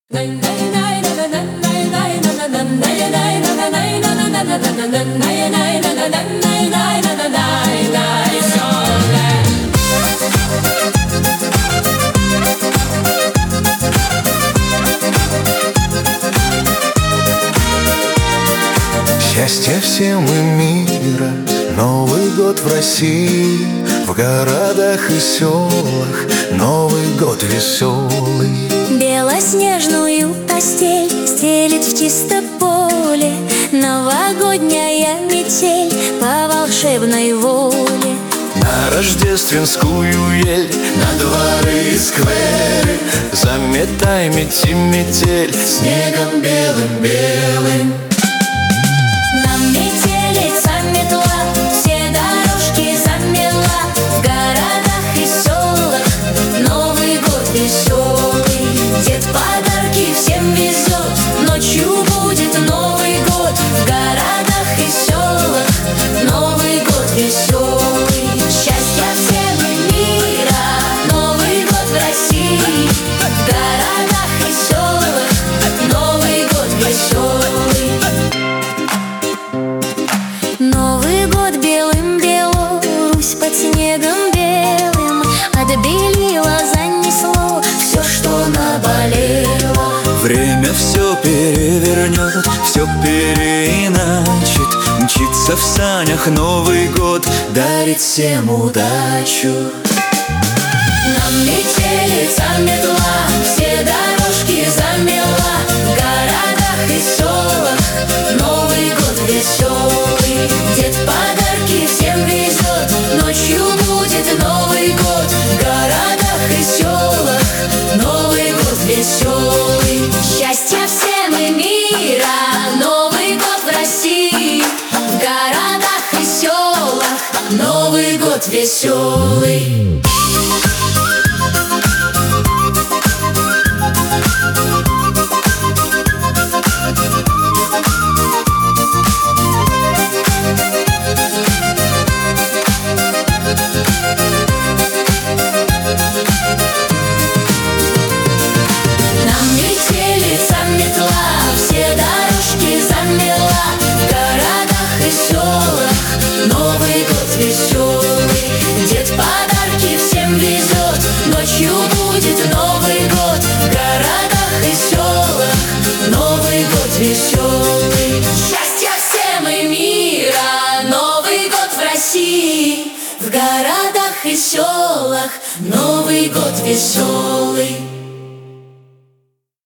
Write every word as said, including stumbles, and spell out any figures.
Счастье всем и мира, Новый год в России, в городах и селах, Новый год веселый. Белоснежную постель стелит в чисто поле новогодняя метель по волшебной воле. На рождественскую ель, на дворы и скверы заметай мети метель снегом белым-белым. Нам метелица метла, все дорожки замела, в городах и селах Новый год веселый. Дед подарки всем везет, ночью будет Новый год, в городах и селах Новый год веселый. Счастья всем и мира, Новый год в России, в городах и селах Новый год веселый. Новый год белым Беларусь под снегом белым отбелила, занесло все, что наболело. Время все перевернет, все переиначит, мчится в санях Новый год, дарит всем удачу. Нам метелица метла, все дорожки замела, в городах и селах Новый год веселый. Дед подарки всем везет, ночью будет Новый год, в городах и селах Новый год веселый. Счастья всем и мира, Новый год в России, в городах и селах Новый год веселый. Дед подарки всем везет, ночью будет Новый год, в городах и селах Новый год веселый. Счастья всем и мира, Новый год в России, в городах и селах Новый год веселый.